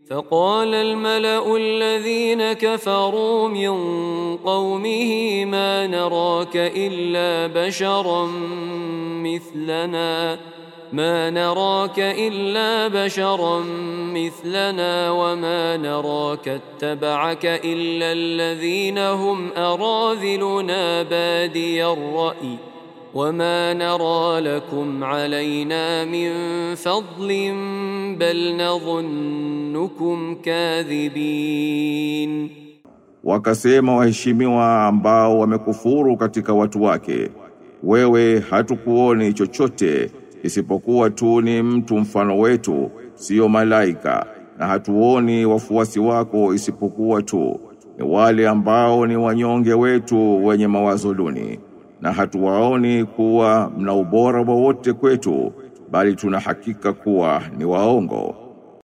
فقال الملأ الذين كفروا من قومه ما نراك إلا بشرا مثلنا وما نراك اتبعك إلا الذين هم أراذلنا بادي الرأي وما نرى لكم علينا من فضل بل نظنكم كاذبين. Wakasema waheshimiwa ambao wamekufuru katika watu wake, wewe hatukuoni chochote isipokuwa tu ni mtu mfano wetu, sio malaika, na hatuoni wafuasi wako isipokuwa tu ni wale ambao ni wanyonge wetu wenye mawazo duni, na hatuwaoni kuwa mna ubora wowote kwetu, bali tuna hakika kuwa ni waongo.